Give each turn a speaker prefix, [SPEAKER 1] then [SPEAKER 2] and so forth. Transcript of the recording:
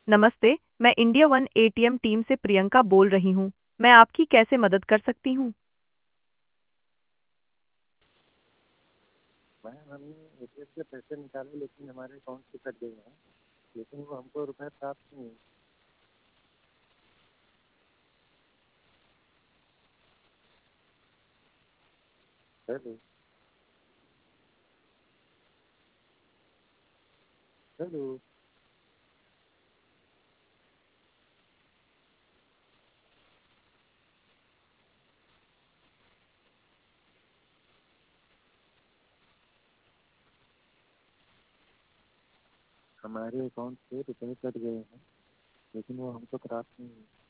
[SPEAKER 1] नमस्ते, मैं India one ATM team से प्रियंका बोल रही हूँ। मैं आपकी कैसे मदद कर सकती हूँ?
[SPEAKER 2] मैम हमने एटीएम से पैसे निकाले लेकिन हमारे अकाउंट से कट गए हैं। लेकिन वो हमको रुपए प्राप्त नहीं हुए। हेलो। हेलो। हमारे अकाउंट से रुपए कट गए हैं लेकिन वो हमको प्राप्त नहीं हुए।